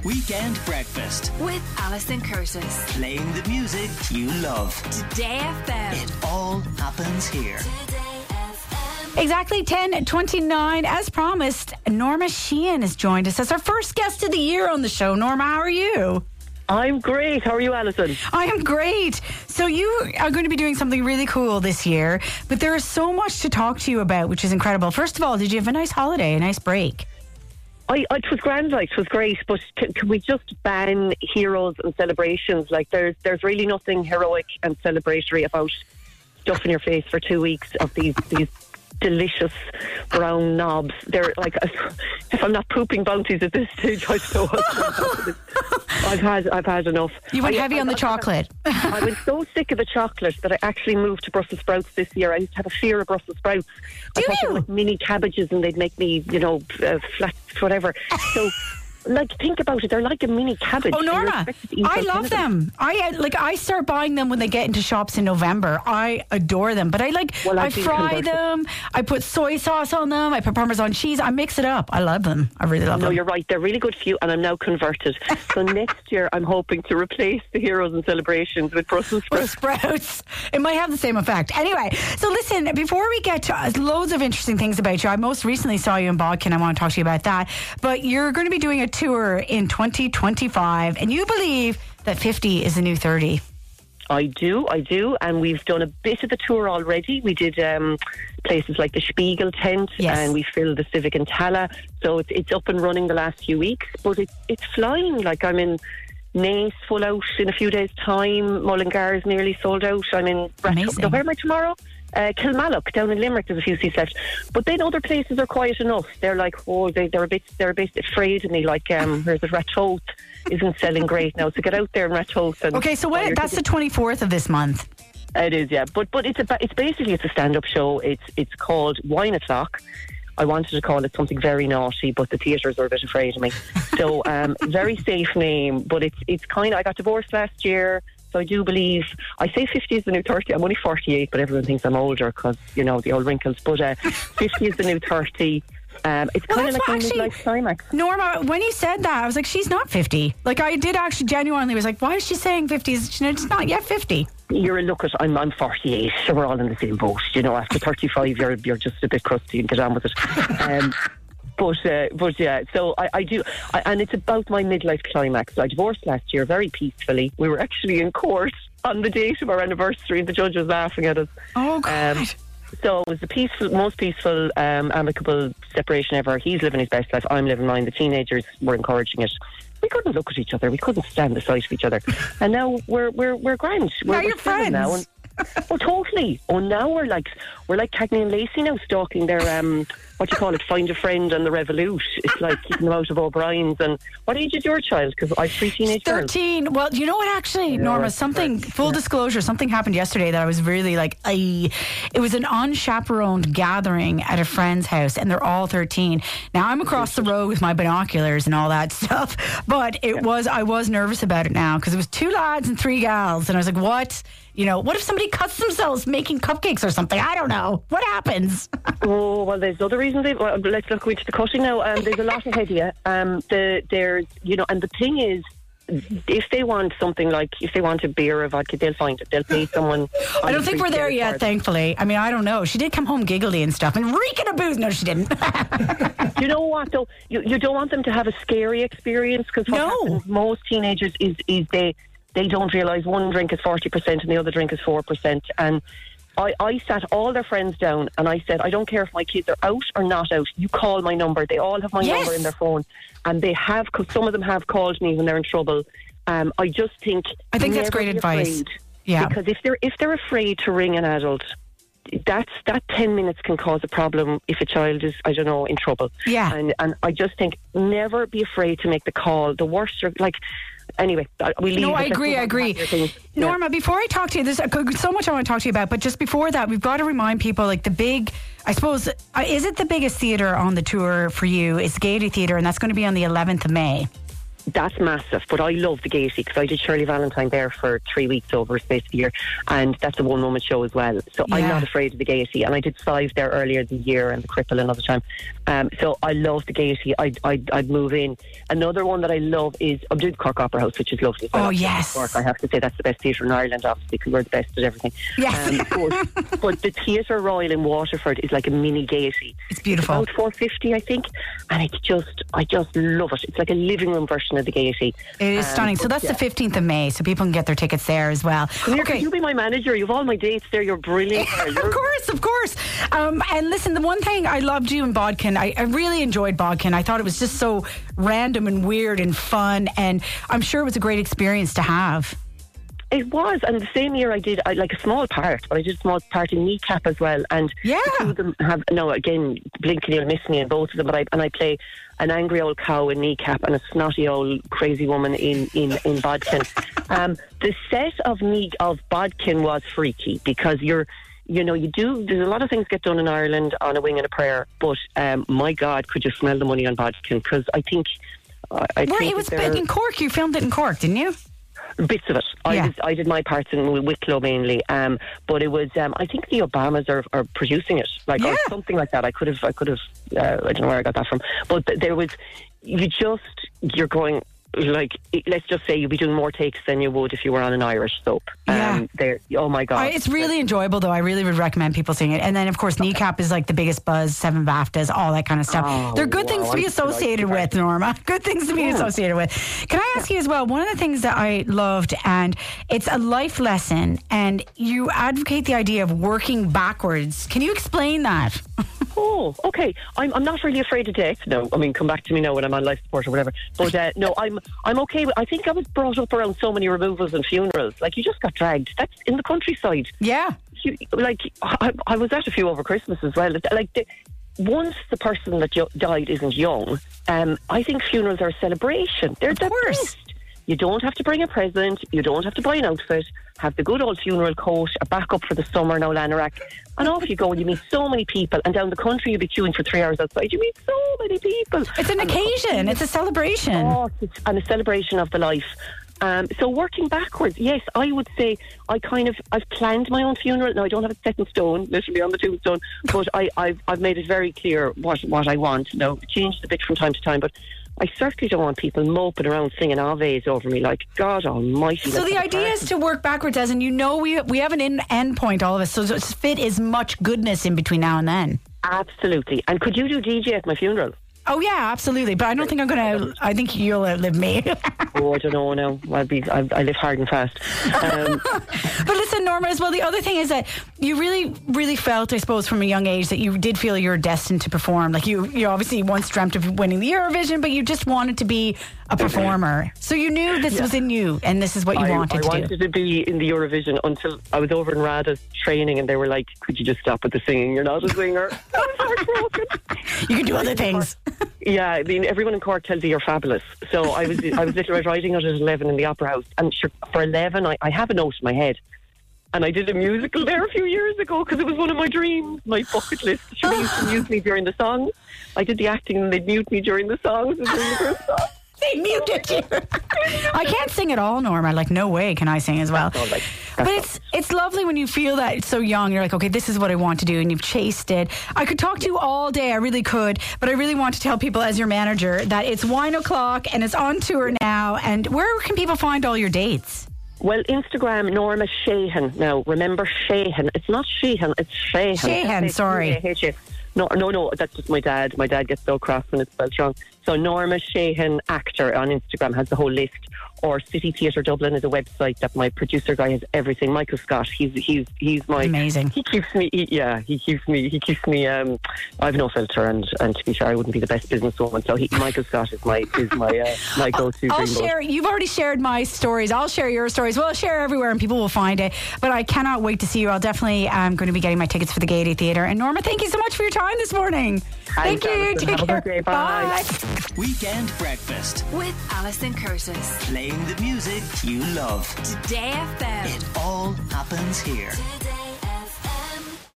Weekend Breakfast with Alison Curtis. Playing the music you love. Today FM. It all happens here. Exactly 10:29. As promised, Norma Sheehan has joined us as our first guest of the year on the show. Norma, how are you? I'm great. How are you, Alison? I am great. So you are going to be doing something really cool this year, but there is so much to talk to you about, which is incredible. First of all, did you have a nice holiday, a nice break? It was grand, like, it was great, but can we just ban heroes and celebrations? Like, there's really nothing heroic and celebratory about stuffing your face for 2 weeks of these delicious brown knobs. They're like, if I'm not pooping bounties at this stage, I don't know what I've had enough. You went heavy on the chocolate. I was so sick of the chocolate that I actually moved to Brussels sprouts this year. I used to have a fear of Brussels sprouts. I thought they were like mini cabbages and they'd make me, flat, whatever. So, like, think about it. They're like a mini cabbage. Oh, Norma, I love them. I start buying them when they get into shops in November. I adore them. But I fry them. I put soy sauce on them. I put Parmesan cheese. I mix it up. I love them. I really love them. No, you're right. They're really good for you, and I'm now converted. So next year, I'm hoping to replace the heroes and celebrations with Brussels sprouts. It might have the same effect. Anyway, so listen, before we get to loads of interesting things about you, I most recently saw you in Bodkin. I want to talk to you about that. But you're going to be doing a tour in 2025, and you believe that 50 is the new 30. I do, and we've done a bit of the tour already. We did places like the Spiegel tent, yes, and we filled the Civic in Tala, so it's up and running the last few weeks, but it's flying. Like, I'm in Naas full out in a few days' time. Mullingar is nearly sold out. I'm in Amazing. Where am I tomorrow? Kilmallock down in Limerick. There's a few seats left, but then other places are quiet enough. They're like, they're a bit afraid of me. Like, where's the Ratoath isn't selling great now, so get out there and Ratoath. Okay, so that's the 24th of this month. It is, yeah, but it's basically a stand-up show. It's called Wine O'Clock. I wanted to call it something very naughty, but the theatres are a bit afraid of me. So, very safe name, but it's kind of, I got divorced last year. So I do believe, I say 50 is the new 30. I'm only 48, but everyone thinks I'm older because, the old wrinkles. But 50 is the new 30. It's kind of like my midlife climax. Norma, when you said that, I was like, she's not 50. Like, I did actually genuinely was like, why is she saying 50? It's not yet 50. I'm 48, so we're all in the same boat. After 35, you're just a bit crusty and get on with it. But yeah, so I do, and it's about my midlife climax. I divorced last year very peacefully. We were actually in court on the date of our anniversary, and the judge was laughing at us. Oh, God. So it was the most peaceful, amicable separation ever. He's living his best life. I'm living mine. The teenagers were encouraging it. We couldn't look at each other. We couldn't stand the sight of each other. And now we're grand. Now you're friends. Now. Oh, totally. Oh, now we're like Cagney and Lacey now, stalking their Find a Friend and the Revolut. It's like keeping them out of O'Brien's. And what age is your child? Because I have 3 teenage girls. 13. Well, you know what, actually, Norma, full disclosure, something happened yesterday that I was really like, it was an unchaperoned gathering at a friend's house, and they're all 13. Now, I'm across the road with my binoculars and all that stuff, but I was nervous about it now because it was 2 lads and 3 gals, and I was like, what? What if somebody cuts themselves making cupcakes or something? I don't know. What happens? Oh, well, there's other reasons. Let's not go into the cutting now. There's a lot ahead of you. And the thing is, if they want something like, if they want a beer or vodka, they'll find it. They'll pay someone. I don't think we're there yet, thankfully. I mean, I don't know. She did come home giggly and stuff and reeking of booze. No, she didn't. You know what, though? You don't want them to have a scary experience, because what happens, most teenagers is they don't realise one drink is 40% and the other drink is 4%. And I sat all their friends down and I said, I don't care if my kids are out or not out. You call my number. They all have my number in their phone. And they have, because some of them have called me when they're in trouble. I think that's great advice. Yeah. Because if they're afraid to ring an adult, that 10 minutes can cause a problem if a child is, in trouble. Yeah. And I just think, never be afraid to make the call. The worst are like... Anyway, we leave. No, I agree. Norma, before I talk to you, there's so much I want to talk to you about, but just before that, we've got to remind people, like, the big, I suppose, is it the biggest theatre on the tour for you? It's Gaiety Theatre, and that's going to be on the 11th of May. That's massive, but I love the Gaiety because I did Shirley Valentine there for 3 weeks over a space of a year, and that's a one-woman show as well. So I'm not afraid of the Gaiety, and I did 5 there earlier this year and the Cripple another time. So I love the Gaiety. I'd move in. Another one that I love is I'm doing Cork Opera House, which is lovely. Oh, yes. Cork, I have to say that's the best theatre in Ireland, obviously, because we're the best at everything. Yes. But the Theatre Royal in Waterford is like a mini Gaiety. It's beautiful. It's about $450, I think, and I just love it. It's like a living room version of the Gaiety. It is stunning. So that's the 15th of May, so people can get their tickets there as well. Can you be my manager? You've all my dates there. You're brilliant. Of course. And listen, the one thing I loved you in Bodkin, I really enjoyed Bodkin. I thought it was just so random and weird and fun, and I'm sure it was a great experience to have. It was, and the same year I did like a small part, but I did a small part in Kneecap as well. And the two of them have again, Blinken, you'll miss me in both of them. But I play an angry old cow in Kneecap and a snotty old crazy woman in Bodkin. The set of Bodkin was freaky because there's a lot of things get done in Ireland on a wing and a prayer. But my God, could you smell the money on Bodkin? Because I think it was in Cork. You filmed it in Cork, didn't you? Bits of it. I did my parts in Wicklow mainly, but it was. I think the Obamas are producing it, or something like that. I could have. I don't know where I got that from, but there was. You're going. Like, let's just say you'd be doing more takes than you would if you were on an Irish soap. Oh my God. It's really enjoyable, though. I really would recommend people seeing it. And then, of course, Kneecap is like the biggest buzz, 7 BAFTAs, all that kind of stuff. They're good things to be associated with, Norma. Good things to be associated with. Can I ask you as well, one of the things that I loved, and it's a life lesson, and you advocate the idea of working backwards. Can you explain that? Oh, okay. I'm not really afraid of death. No, I mean, come back to me now when I'm on life support or whatever. But no, I'm okay. I think I was brought up around so many removals and funerals. Like, you just got dragged. That's in the countryside. Yeah. I was at a few over Christmas as well. Once the person that died isn't young, I think funerals are a celebration. They're the best. You don't have to bring a present. You don't have to buy an outfit. Have the good old funeral coat, a backup for the summer, now Lanarac. And off you go. You meet so many people. And down the country, you'll be queuing for 3 hours outside. You meet so many people. It's an occasion. It's a celebration. And a celebration of the life. So working backwards, yes, I would say I've planned my own funeral. Now, I don't have it set in stone, literally on the tombstone, but I've made it very clear what I want. Now, it changed a bit from time to time, but I certainly don't want people moping around singing Aves over me, like, God almighty. So the idea is to work backwards, as in, we have an end point, all of us, so to fit as much goodness in between now and then. Absolutely. And could you do DJ at my funeral? Oh yeah, absolutely. But I don't think I'm going to. I think you'll outlive me. Oh, I don't know now. I live hard and fast. But listen, Norma, as well, the other thing is that you really, really felt, I suppose, from a young age that you did feel you were destined to perform. Like you obviously once dreamt of winning the Eurovision, but you just wanted to be a performer. So you knew this was in you, and this is what you wanted to do. I wanted to be in the Eurovision until I was over in RADA's training, and they were like, "Could you just stop with the singing? You're not a singer." I was heartbroken. You can do other things. Yeah, I mean, everyone in Cork tells you you're fabulous. So I was Little Red Riding Hood at 11 in the Opera House, and for 11, I have a note in my head. And I did a musical there a few years ago because it was one of my dreams, my bucket list. They used to mute me during the songs. I did the acting and they'd mute me during the songs. And during the first song. They muted you. I can't sing at all, Norma. Like, no way can I sing as well. But it's lovely when you feel that it's so young. You're like, okay, this is what I want to do, and you've chased it. I could talk to you all day. I really could. But I really want to tell people, as your manager, that it's Wine O'Clock and it's on tour now. And where can people find all your dates? Well, Instagram, Norma Sheehan. Now, remember Sheehan. It's not Sheehan, it's Sheehan. Sheehan, sorry. No, that's just my dad. My dad gets so cross when it's spelled wrong. So Norma Sheehan Actor on Instagram has the whole list. Or City Theatre Dublin is a website that my producer guy has everything. Michael Scott, he's my amazing. He keeps me. He keeps me. I have no filter, and to be fair, I wouldn't be the best businesswoman. So Michael Scott is my go-to. I'll share. You've already shared my stories. I'll share your stories. Well, I'll share everywhere, and people will find it. But I cannot wait to see you. I'll definitely going to be getting my tickets for the Gaiety Theatre. And Norma, thank you so much for your time this morning. Thank you. Take care. Day. Bye. Weekend Breakfast with Alison Curtis. Playing the music you love. Today FM. It all happens here. Today